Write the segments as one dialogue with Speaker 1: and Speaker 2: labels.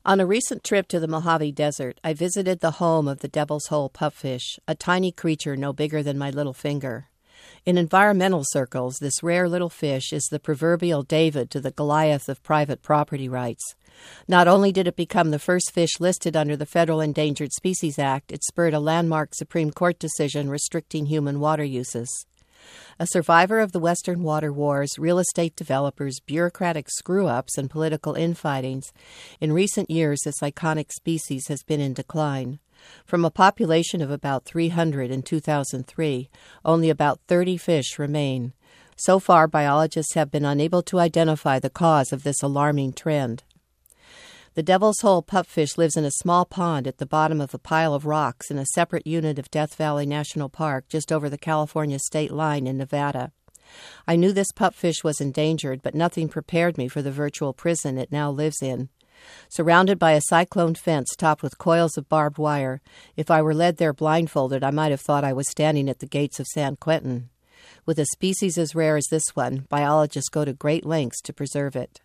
Speaker 1: On a recent trip to the Mojave Desert, I visited the home of the Devil's Hole pupfish, a tiny creature no bigger than my little finger. In environmental circles, this rare little fish is the proverbial David to the Goliath of private property rights. Not only did it become the first fish listed under the Federal Endangered Species Act, it spurred a landmark Supreme Court decision restricting human water uses. A survivor of the Western water wars, real estate developers, bureaucratic screw-ups, and political infightings, in recent years this iconic species has been in decline. From a population of about 300 in 2003, only about 30 fish remain. So far, biologists have been unable to identify the cause of this alarming trend. The Devil's Hole pupfish lives in a small pond at the bottom of a pile of rocks in a separate unit of Death Valley National Park just over the California state line in Nevada. I knew this pupfish was endangered, but nothing prepared me for the virtual prison it now lives in. Surrounded by a cyclone fence topped with coils of barbed wire, if I were led there blindfolded, I might have thought I was standing at the gates of San Quentin. With a species as rare as this one, biologists go to great lengths to preserve it.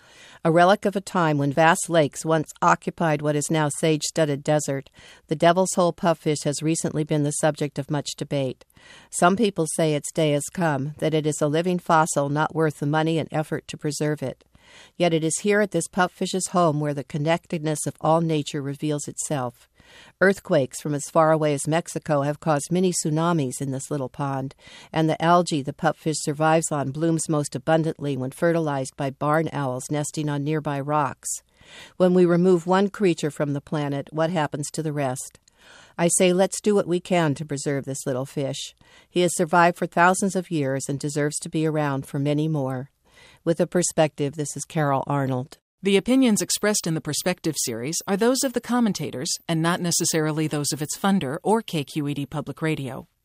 Speaker 1: A relic of a time when vast lakes once occupied what is now sage-studded desert, the Devil's Hole pupfish has recently been the subject of much debate. Some people say its day has come, that it is a living fossil not worth the money and effort to preserve it. Yet it is here at this pupfish's home where the connectedness of all nature reveals itself. Earthquakes from as far away as Mexico have caused many tsunamis in this little pond, and the algae the pupfish survives on blooms most abundantly when fertilized by barn owls nesting on nearby rocks. When we remove one creature from the planet, what happens to the rest? I say let's do what we can to preserve this little fish. He has survived for thousands of years and deserves to be around for many more. With a Perspective, this is Carol Arnold.
Speaker 2: The opinions expressed in the Perspective series are those of the commentators and not necessarily those of its funder or KQED Public Radio.